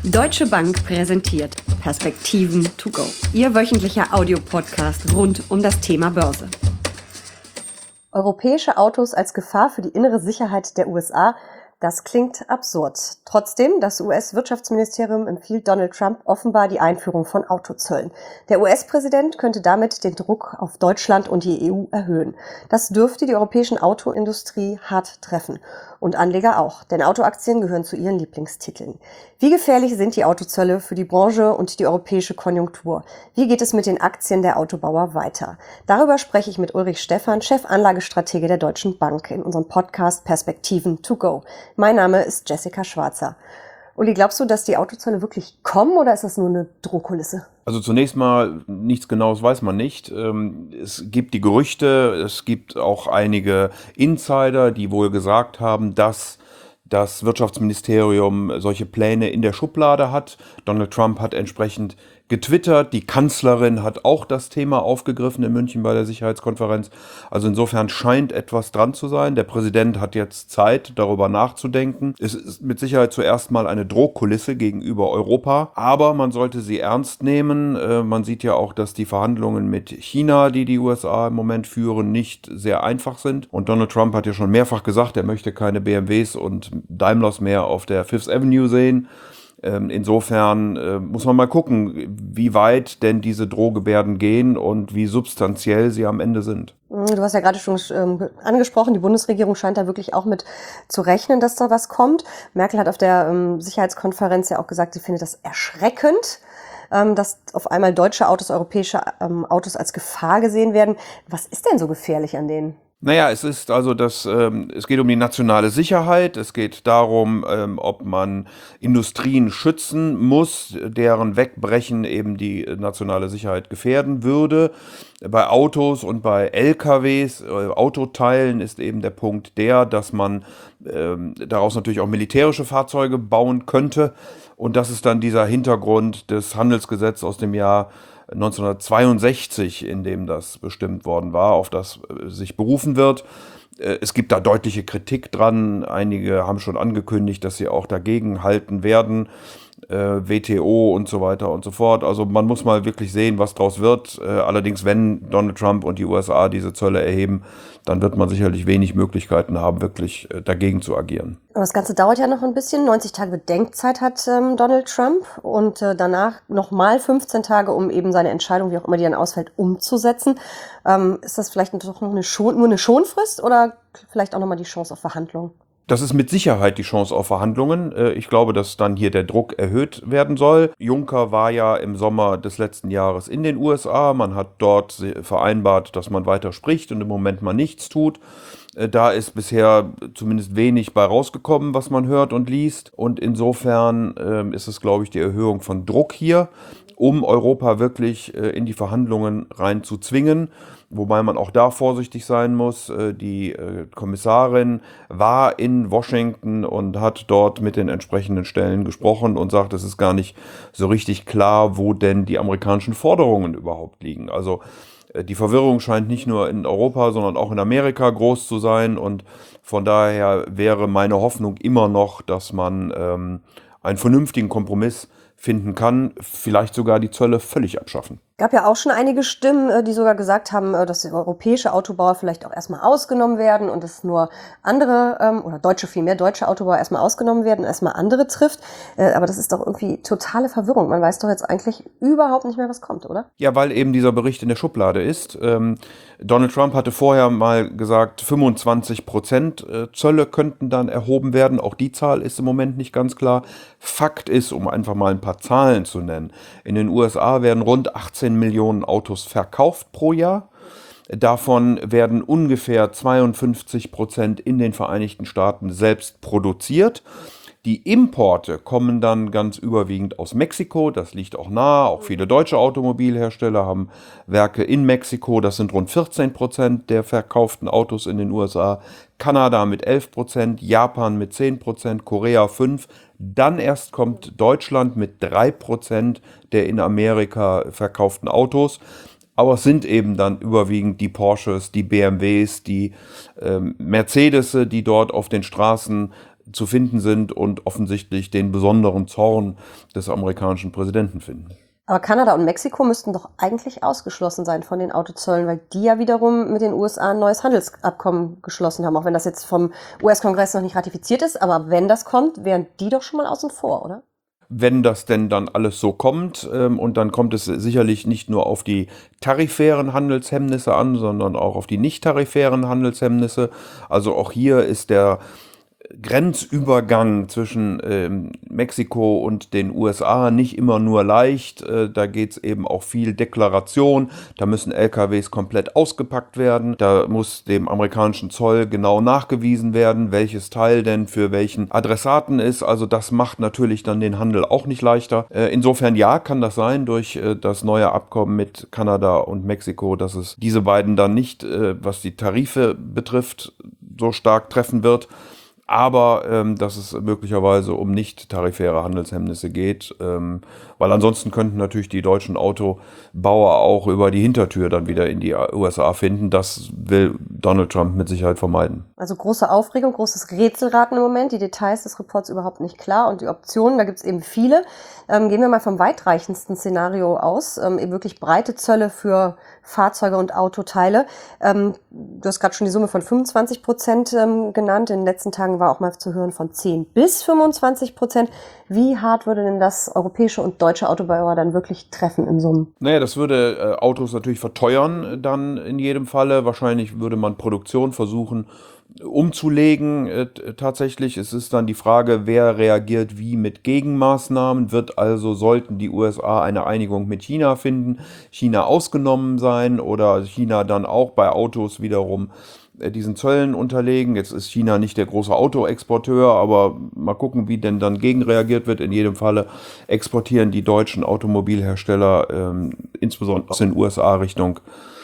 Deutsche Bank präsentiert Perspektiven to go. Ihr wöchentlicher Audiopodcast rund um das Thema Börse. Europäische Autos als Gefahr für die innere Sicherheit der USA, das klingt absurd. Trotzdem, das US-Wirtschaftsministerium empfiehlt Donald Trump offenbar die Einführung von Autozöllen. Der US-Präsident könnte damit den Druck auf Deutschland und die EU erhöhen. Das dürfte die europäischen Autoindustrie hart treffen. Und Anleger auch, denn Autoaktien gehören zu ihren Lieblingstiteln. Wie gefährlich sind die Autozölle für die Branche und die europäische Konjunktur? Wie geht es mit den Aktien der Autobauer weiter? Darüber spreche ich mit Ulrich Stephan, Chefanlagestratege der Deutschen Bank, in unserem Podcast Perspektiven to go. Mein Name ist Jessica Schwarzer. Uli, glaubst du, dass die Autozölle wirklich kommen oder ist das nur eine Drohkulisse? Also zunächst mal, nichts Genaues weiß man nicht. Es gibt die Gerüchte, es gibt auch einige Insider, die wohl gesagt haben, dass das Wirtschaftsministerium solche Pläne in der Schublade hat. Donald Trump hat entsprechend getwittert. Die Kanzlerin hat auch das Thema aufgegriffen in München bei der Sicherheitskonferenz. Also insofern scheint etwas dran zu sein. Der Präsident hat jetzt Zeit, darüber nachzudenken. Es ist mit Sicherheit zuerst mal eine Drohkulisse gegenüber Europa, aber man sollte sie ernst nehmen. Man sieht ja auch, dass die Verhandlungen mit China, die die USA im Moment führen, nicht sehr einfach sind. Und Donald Trump hat ja schon mehrfach gesagt, er möchte keine BMWs und Daimlers mehr auf der Fifth Avenue sehen. Insofern muss man mal gucken, wie weit denn diese Drohgebärden gehen und wie substanziell sie am Ende sind. Du hast ja gerade schon angesprochen, die Bundesregierung scheint da wirklich auch mit zu rechnen, dass da was kommt. Merkel hat auf der Sicherheitskonferenz ja auch gesagt, sie findet das erschreckend, dass auf einmal deutsche Autos, europäische Autos als Gefahr gesehen werden. Was ist denn so gefährlich an denen? Naja, es ist also es geht um die nationale Sicherheit, es geht darum, ob man Industrien schützen muss, deren Wegbrechen eben die nationale Sicherheit gefährden würde. Bei Autos und bei LKWs, Autoteilen ist eben der Punkt dass man daraus natürlich auch militärische Fahrzeuge bauen könnte. Und das ist dann dieser Hintergrund des Handelsgesetzes aus dem Jahr 1962, in dem das bestimmt worden war, auf das sich berufen wird. Es gibt da deutliche Kritik dran. Einige haben schon angekündigt, dass sie auch dagegen halten werden. WTO und so weiter und so fort. Also man muss mal wirklich sehen, was draus wird. Allerdings, wenn Donald Trump und die USA diese Zölle erheben, dann wird man sicherlich wenig Möglichkeiten haben, wirklich dagegen zu agieren. Aber das Ganze dauert ja noch ein bisschen. 90 Tage Bedenkzeit hat Donald Trump und danach nochmal 15 Tage, um eben seine Entscheidung, wie auch immer die dann ausfällt, umzusetzen. Ist das vielleicht doch noch nur eine Schonfrist oder vielleicht auch nochmal die Chance auf Verhandlungen? Das ist mit Sicherheit die Chance auf Verhandlungen. Ich glaube, dass dann hier der Druck erhöht werden soll. Juncker war ja im Sommer des letzten Jahres in den USA. Man hat dort vereinbart, dass man weiter spricht und im Moment mal nichts tut. Da ist bisher zumindest wenig bei rausgekommen, was man hört und liest. Und insofern ist es, glaube ich, die Erhöhung von Druck hier, um Europa wirklich in die Verhandlungen rein zu zwingen. Wobei man auch da vorsichtig sein muss. Die Kommissarin war in Washington und hat dort mit den entsprechenden Stellen gesprochen und sagt, es ist gar nicht so richtig klar, wo denn die amerikanischen Forderungen überhaupt liegen. Also die Verwirrung scheint nicht nur in Europa, sondern auch in Amerika groß zu sein. Und von daher wäre meine Hoffnung immer noch, dass man einen vernünftigen Kompromiss finden kann, vielleicht sogar die Zölle völlig abschaffen. Es gab ja auch schon einige Stimmen, die sogar gesagt haben, dass die europäische Autobauer vielleicht auch erstmal ausgenommen werden und dass nur andere, oder deutsche Autobauer erstmal ausgenommen werden und erstmal andere trifft. Aber das ist doch irgendwie totale Verwirrung. Man weiß doch jetzt eigentlich überhaupt nicht mehr, was kommt, oder? Ja, weil eben dieser Bericht in der Schublade ist. Donald Trump hatte vorher mal gesagt, 25% Zölle könnten dann erhoben werden. Auch die Zahl ist im Moment nicht ganz klar. Fakt ist, um einfach mal ein paar Zahlen zu nennen, in den USA werden rund 18 Millionen Autos verkauft pro Jahr. Davon werden ungefähr 52% in den Vereinigten Staaten selbst produziert. Die Importe kommen dann ganz überwiegend aus Mexiko, das liegt auch nahe. Auch viele deutsche Automobilhersteller haben Werke in Mexiko, das sind rund 14% der verkauften Autos in den USA. Kanada mit 11%, Japan mit 10%, Korea 5%. Dann erst kommt Deutschland mit 3% der in Amerika verkauften Autos. Aber es sind eben dann überwiegend die Porsches, die BMWs, die Mercedes, die dort auf den Straßen zu finden sind und offensichtlich den besonderen Zorn des amerikanischen Präsidenten finden. Aber Kanada und Mexiko müssten doch eigentlich ausgeschlossen sein von den Autozöllen, weil die ja wiederum mit den USA ein neues Handelsabkommen geschlossen haben, auch wenn das jetzt vom US-Kongress noch nicht ratifiziert ist. Aber wenn das kommt, wären die doch schon mal außen vor, oder? Wenn das denn dann alles so kommt, und dann kommt es sicherlich nicht nur auf die tarifären Handelshemmnisse an, sondern auch auf die nicht tarifären Handelshemmnisse. Also auch hier ist der Grenzübergang zwischen Mexiko und den USA nicht immer nur leicht. Da geht es eben auch viel Deklaration. Da müssen LKWs komplett ausgepackt werden. Da muss dem amerikanischen Zoll genau nachgewiesen werden, welches Teil denn für welchen Adressaten ist. Also das macht natürlich dann den Handel auch nicht leichter. Insofern ja, kann das sein durch das neue Abkommen mit Kanada und Mexiko, dass es diese beiden dann nicht, was die Tarife betrifft, so stark treffen wird. Aber dass es möglicherweise um nicht tarifäre Handelshemmnisse geht, weil ansonsten könnten natürlich die deutschen Autobauer auch über die Hintertür dann wieder in die USA finden. Das will Donald Trump mit Sicherheit vermeiden. Also große Aufregung, großes Rätselraten im Moment. Die Details des Reports überhaupt nicht klar und die Optionen, da gibt es eben viele. Gehen wir mal vom weitreichendsten Szenario aus, eben wirklich breite Zölle für Fahrzeuge und Autoteile. Du hast gerade schon die Summe von 25% genannt. In den letzten Tagen war auch mal zu hören von 10 bis 25%. Wie hart würde denn das europäische und deutsche Autobauer dann wirklich treffen im Summen? Naja, das würde Autos natürlich verteuern dann in jedem Falle. Wahrscheinlich würde man Produktion versuchen umzulegen. Tatsächlich, es ist dann die Frage, wer reagiert wie mit Gegenmaßnahmen. Sollten die USA eine Einigung mit China finden, China ausgenommen sein oder China dann auch bei Autos wiederum diesen Zöllen unterlegen. Jetzt ist China nicht der große Autoexporteur, aber mal gucken, wie denn dann gegenreagiert wird. In jedem Falle exportieren die deutschen Automobilhersteller insbesondere aus den USA Richtung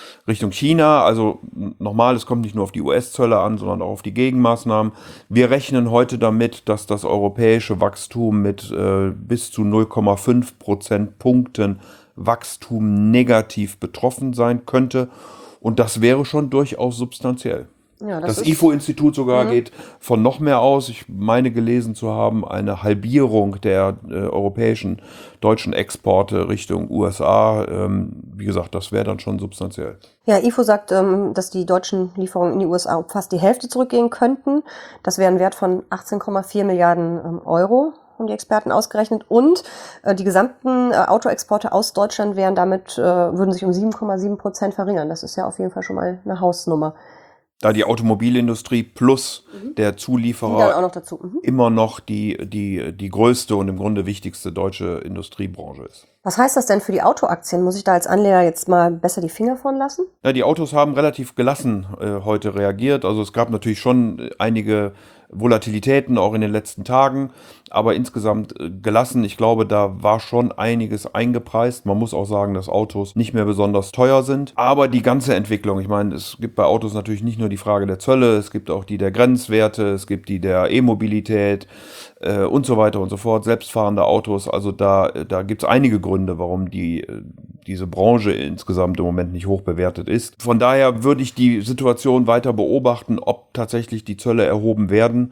China. Also nochmal, es kommt nicht nur auf die US-Zölle an, sondern auch auf die Gegenmaßnahmen. Wir rechnen heute damit, dass das europäische Wachstum mit bis zu 0,5 Prozentpunkten Wachstum negativ betroffen sein könnte. Und das wäre schon durchaus substanziell. Ja, das IFO-Institut sogar geht von noch mehr aus. Ich meine gelesen zu haben, eine Halbierung der europäischen deutschen Exporte Richtung USA. Wie gesagt, das wäre dann schon substanziell. Ja, IFO sagt, dass die deutschen Lieferungen in die USA um fast die Hälfte zurückgehen könnten. Das wäre ein Wert von 18,4 Milliarden Euro, haben die Experten ausgerechnet. Und die gesamten Autoexporte aus Deutschland würden sich um 7,7% verringern. Das ist ja auf jeden Fall schon mal eine Hausnummer. Da die Automobilindustrie plus der Zulieferer auch noch dazu. Immer noch die größte und im Grunde wichtigste deutsche Industriebranche ist. Was heißt das denn für die Autoaktien? Muss ich da als Anleger jetzt mal besser die Finger von lassen? Ja, die Autos haben relativ gelassen heute reagiert. Also es gab natürlich schon einige Volatilitäten auch in den letzten Tagen, aber insgesamt gelassen. Ich glaube, da war schon einiges eingepreist. Man muss auch sagen, dass Autos nicht mehr besonders teuer sind. Aber die ganze Entwicklung, ich meine, es gibt bei Autos natürlich nicht nur die Frage der Zölle, es gibt auch die der Grenzwerte, es gibt die der E-Mobilität und so weiter und so fort, selbstfahrende Autos. Also da gibt es einige Gründe, warum diese Branche insgesamt im Moment nicht hoch bewertet ist. Von daher würde ich die Situation weiter beobachten, ob tatsächlich die Zölle erhoben werden.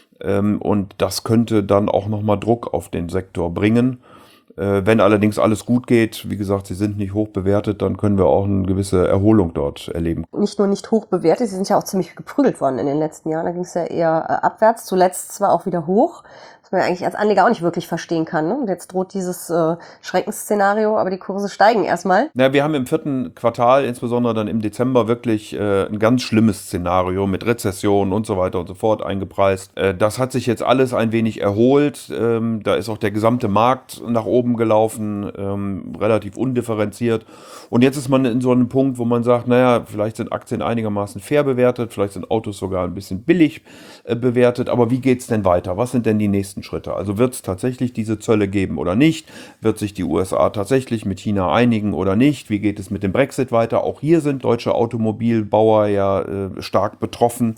Und das könnte dann auch nochmal Druck auf den Sektor bringen. Wenn allerdings alles gut geht, wie gesagt, sie sind nicht hoch bewertet, dann können wir auch eine gewisse Erholung dort erleben. Nicht nur nicht hoch bewertet, sie sind ja auch ziemlich geprügelt worden in den letzten Jahren. Da ging es ja eher abwärts, zuletzt zwar auch wieder hoch, was man ja eigentlich als Anleger auch nicht wirklich verstehen kann. Ne? Und jetzt droht dieses Schreckensszenario, aber die Kurse steigen erstmal. Ja, wir haben im 4. Quartal, insbesondere dann im Dezember, wirklich ein ganz schlimmes Szenario mit Rezession und so weiter und so fort eingepreist. Das hat sich jetzt alles ein wenig erholt. Da ist auch der gesamte Markt nach oben gelaufen, relativ undifferenziert. Und jetzt ist man in so einem Punkt, wo man sagt, naja, vielleicht sind Aktien einigermaßen fair bewertet, vielleicht sind Autos sogar ein bisschen billig bewertet, aber wie geht's denn weiter? Was sind denn die nächsten Schritte? Also wird es tatsächlich diese Zölle geben oder nicht? Wird sich die USA tatsächlich mit China einigen oder nicht? Wie geht es mit dem Brexit weiter? Auch hier sind deutsche Automobilbauer ja stark betroffen.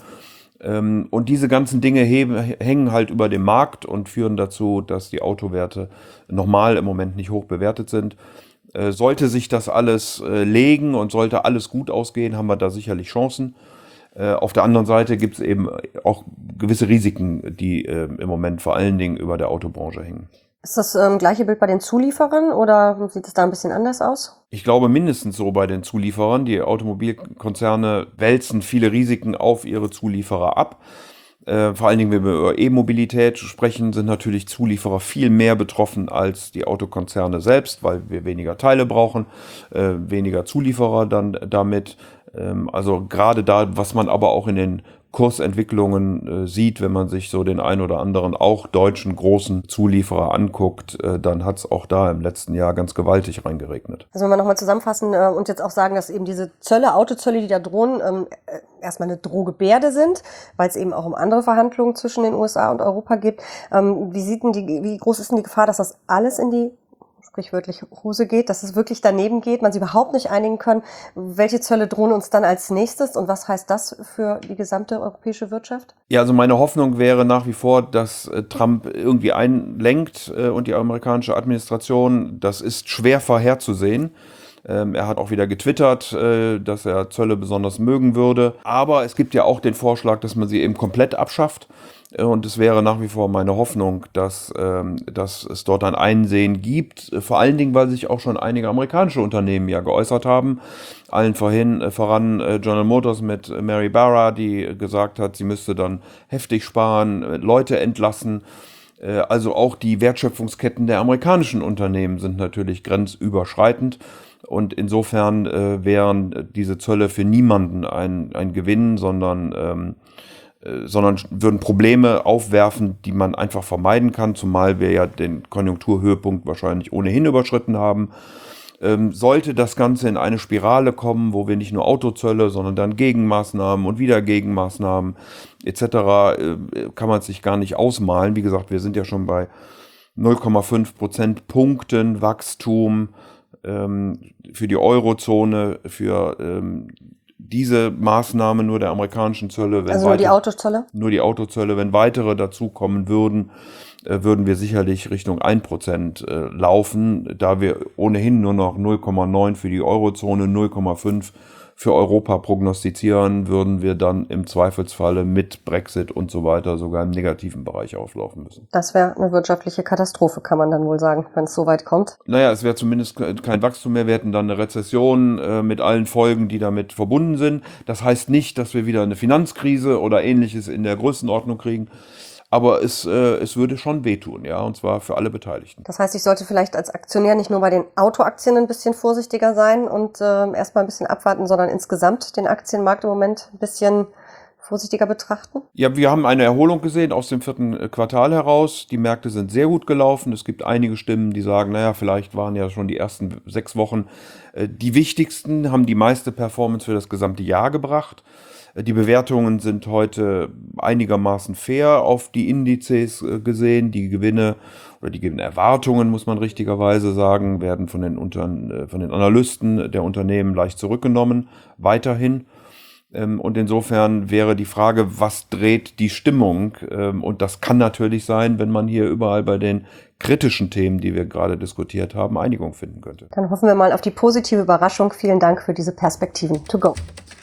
Und diese ganzen Dinge hängen halt über dem Markt und führen dazu, dass die Autowerte nochmal im Moment nicht hoch bewertet sind. Sollte sich das alles legen und sollte alles gut ausgehen, haben wir da sicherlich Chancen. Auf der anderen Seite gibt es eben auch gewisse Risiken, die im Moment vor allen Dingen über der Autobranche hängen. Ist das gleiche Bild bei den Zulieferern oder sieht es da ein bisschen anders aus? Ich glaube mindestens so bei den Zulieferern. Die Automobilkonzerne wälzen viele Risiken auf ihre Zulieferer ab. Vor allen Dingen, wenn wir über E-Mobilität sprechen, sind natürlich Zulieferer viel mehr betroffen als die Autokonzerne selbst, weil wir weniger Teile brauchen, weniger Zulieferer dann damit. Also gerade da, was man aber auch in den Kursentwicklungen sieht, wenn man sich so den ein oder anderen auch deutschen großen Zulieferer anguckt, dann hat es auch da im letzten Jahr ganz gewaltig reingeregnet. Also wenn wir nochmal zusammenfassen und jetzt auch sagen, dass eben diese Zölle, Autozölle, die da drohen, erstmal eine Drohgebärde sind, weil es eben auch um andere Verhandlungen zwischen den USA und Europa geht. Wie groß ist denn die Gefahr, dass das alles in die sprichwörtlich Hose geht, dass es wirklich daneben geht, man sich überhaupt nicht einigen kann? Welche Zölle drohen uns dann als nächstes und was heißt das für die gesamte europäische Wirtschaft? Ja, also meine Hoffnung wäre nach wie vor, dass Trump irgendwie einlenkt und die amerikanische Administration. Das ist schwer vorherzusehen. Er hat auch wieder getwittert, dass er Zölle besonders mögen würde. Aber es gibt ja auch den Vorschlag, dass man sie eben komplett abschafft. Und es wäre nach wie vor meine Hoffnung, dass es dort ein Einsehen gibt. Vor allen Dingen, weil sich auch schon einige amerikanische Unternehmen ja geäußert haben. Allen voran General Motors mit Mary Barra, die gesagt hat, sie müsste dann heftig sparen, Leute entlassen. Also auch die Wertschöpfungsketten der amerikanischen Unternehmen sind natürlich grenzüberschreitend. Und insofern wären diese Zölle für niemanden ein Gewinn, sondern würden Probleme aufwerfen, die man einfach vermeiden kann, zumal wir ja den Konjunkturhöhepunkt wahrscheinlich ohnehin überschritten haben. Sollte das Ganze in eine Spirale kommen, wo wir nicht nur Autozölle, sondern dann Gegenmaßnahmen und wieder Gegenmaßnahmen etc., kann man es sich gar nicht ausmalen. Wie gesagt, wir sind ja schon bei 0,5 Prozentpunkten Wachstum für die Eurozone, für diese Maßnahme nur der amerikanischen Zölle. Also nur die Autozölle? Nur die Autozölle. Wenn weitere dazukommen würden, würden wir sicherlich Richtung 1% laufen. Da wir ohnehin nur noch 0,9 für die Eurozone, 0,5 für Europa prognostizieren, würden wir dann im Zweifelsfalle mit Brexit und so weiter sogar im negativen Bereich auflaufen müssen. Das wäre eine wirtschaftliche Katastrophe, kann man dann wohl sagen, wenn es so weit kommt. Naja, es wäre zumindest kein Wachstum mehr. Wir hätten dann eine Rezession mit allen Folgen, die damit verbunden sind. Das heißt nicht, dass wir wieder eine Finanzkrise oder Ähnliches in der Größenordnung kriegen. Aber es würde schon wehtun, ja, und zwar für alle Beteiligten. Das heißt, ich sollte vielleicht als Aktionär nicht nur bei den Autoaktien ein bisschen vorsichtiger sein und erstmal ein bisschen abwarten, sondern insgesamt den Aktienmarkt im Moment ein bisschen vorsichtiger betrachten? Ja, wir haben eine Erholung gesehen aus dem 4. Quartal heraus. Die Märkte sind sehr gut gelaufen. Es gibt einige Stimmen, die sagen, naja, vielleicht waren ja schon die ersten 6 Wochen die wichtigsten, haben die meiste Performance für das gesamte Jahr gebracht. Die Bewertungen sind heute einigermaßen fair auf die Indizes gesehen. Die Gewinne oder die Gewinnerwartungen, muss man richtigerweise sagen, werden von den Analysten der Unternehmen leicht zurückgenommen, weiterhin. Und insofern wäre die Frage, was dreht die Stimmung? Und das kann natürlich sein, wenn man hier überall bei den kritischen Themen, die wir gerade diskutiert haben, Einigung finden könnte. Dann hoffen wir mal auf die positive Überraschung. Vielen Dank für diese Perspektiven to go.